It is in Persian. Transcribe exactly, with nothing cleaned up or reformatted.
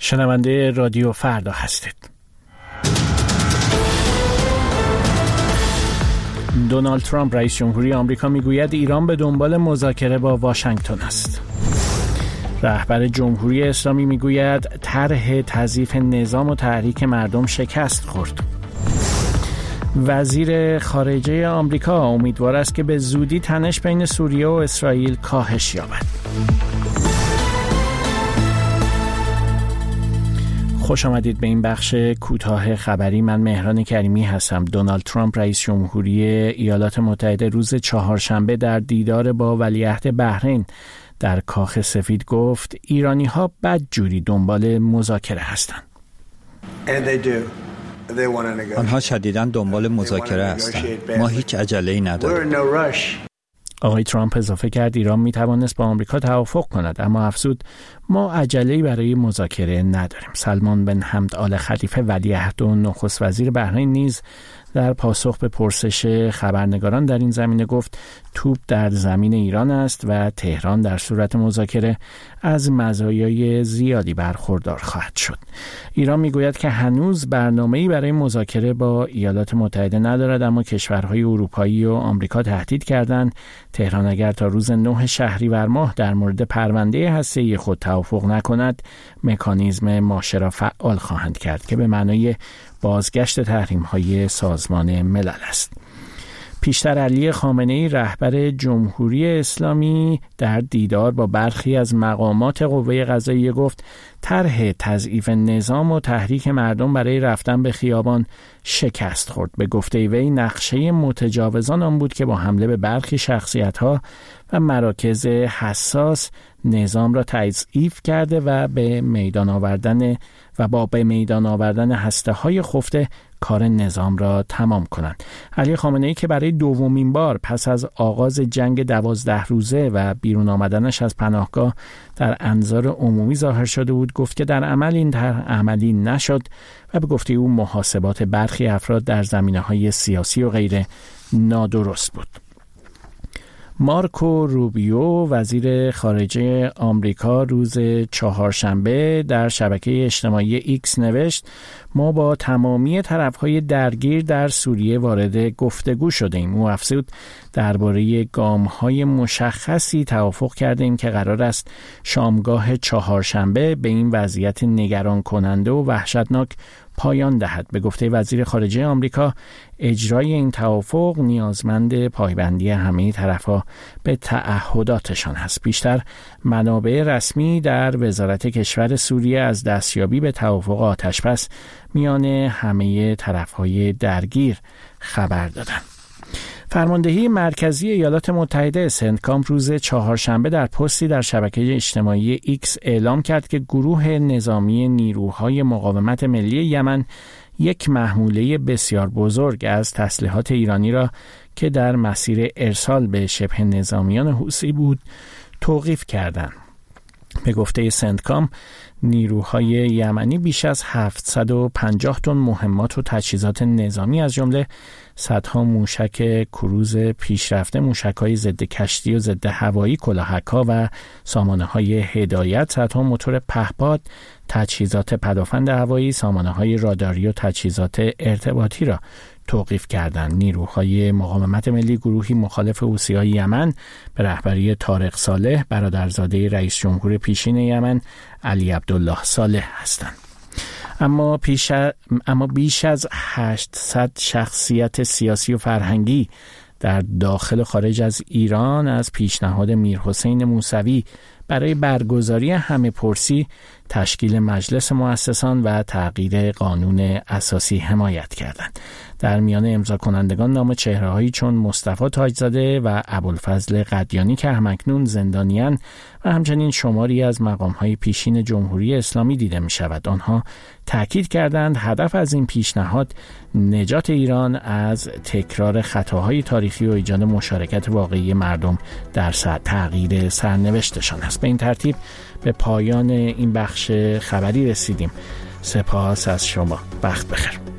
شنونده رادیو فردا هستید. دونالد ترامپ رئیس جمهوری آمریکا میگوید ایران به دنبال مذاکره با واشنگتن است. رهبر جمهوری اسلامی میگوید طرح تضعیف نظام و تحریک مردم شکست خورد. وزیر خارجه آمریکا امیدوار است که به زودی تنش بین سوریه و اسرائیل کاهش یابد. خوش آمدید به این بخش کوتاه خبری. من مهران کریمی هستم. دونالد ترامپ رئیس جمهوری ایالات متحده روز چهارشنبه در دیدار با ولیعهد بحرین در کاخ سفید گفت ایرانی ها بدجوری دنبال مذاکره هستند. آنها شدیداً دنبال مذاکره هستند. ما هیچ عجله‌ای نداریم. آقای ترامپ اضافه کرد ایران می توانست با آمریکا توافق کند، اما افزود ما عجله‌ای برای مذاکره نداریم. سلمان بن حمد آل خلیفه ولیعهد و نخست وزیر بحرین نیز در پاسخ به پرسش خبرنگاران در این زمینه گفت توپ در زمین ایران است و تهران در صورت مذاکره از مزایای زیادی برخوردار خواهد شد. ایران میگوید که هنوز برنامه‌ای برای مذاکره با ایالات متحده ندارد، اما کشورهای اروپایی و آمریکا تهدید کردند تهران اگر تا روز نه شهریور ماه در مورد پرونده هسته‌ای خود توافق نکند مکانیزم ماشه را فعال خواهند کرد که به معنای بازگشت تحریم‌های سازمان ملل است. پیشتر علی خامنه‌ای رهبر جمهوری اسلامی در دیدار با برخی از مقامات قوه قضاییه گفت طرح تضعیف نظام و تحریک مردم برای رفتن به خیابان شکست خورد. به گفته وی نقشه متجاوزان آن بود که با حمله به برخی شخصیت‌ها و مراکز حساس نظام را تضعیف کرده و به میدان آوردن و با به میدان آوردن هسته‌های خفته کار نظام را تمام کنند. علی خامنه‌ای که برای دومین بار پس از آغاز جنگ دوازده روزه و بیرون آمدنش از پناهگاه در انظار عمومی ظاهر شده بود گفت که در عمل این طرح عملی نشد و به گفته او محاسبات برخی افراد در زمینه‌های سیاسی و غیره نادرست بود. مارکو روبیو وزیر خارجه آمریکا روز چهارشنبه در شبکه اجتماعی ایکس نوشت ما با تمامی طرفهای درگیر در سوریه وارد گفتگو شدیم. او افزود درباره گام‌های مشخصی توافق کردیم که قرار است شامگاه چهارشنبه به این وضعیت نگران کننده و وحشتناک پایان دهد. به گفته وزیر خارجه آمریکا اجرای این توافق نیازمند پایبندی همه طرف‌ها به تعهداتشان است. بیشتر منابع رسمی در وزارت کشور سوریه از دستیابی به توافق آتش‌بس میان همه طرف‌های درگیر خبر دادند. فرماندهی مرکزی ایالات متحده سنتکام روز چهارشنبه در پستی در شبکه اجتماعی ایکس اعلام کرد که گروه نظامی نیروهای مقاومت ملی یمن یک محموله بسیار بزرگ از تسلیحات ایرانی را که در مسیر ارسال به شبه نظامیان حوثی بود توقیف کردند. به گفته سنتکام نیروهای یمنی بیش از هفتصد و پنجاه تن مهمات و تجهیزات نظامی از جمله صدها موشک کروز پیشرفته، موشک‌های ضد کشتی و ضد هوایی، کلاهک‌ها و سامانه‌های هدایت، صدها موتور پهپاد، تجهیزات پدافند هوایی، سامانه‌های راداری و تجهیزات ارتباطی را توقیف کردند. نیروهای مقاومت ملی گروهی مخالف حوثی‌های یمن به رهبری طارق صالح برادرزاده رئیس جمهور پیشین یمن علی عبدالله صالح هستند. اما پیش اما بیش از هشتصد شخصیت سیاسی و فرهنگی در داخل و خارج از ایران از پیشنهاد میرحسین موسوی برای برگزاری همه پرسی، تشکیل مجلس مؤسسان و تغییر قانون اساسی حمایت کردند. در میان امضا کنندگان نام چهره‌هایی چون مصطفی تاجزاده و ابوالفضل قدیانی که همکنون زندانیان و همچنین شماری از مقام‌های پیشین جمهوری اسلامی دیده می‌شود. آنها تاکید کردند هدف از این پیشنهاد نجات ایران از تکرار خطاهای تاریخی و ایجاد مشارکت واقعی مردم در تغییر سرنوشتشان است. به این ترتیب به پایان این بخش خبری رسیدیم. سپاس از شما. وقت بخیر.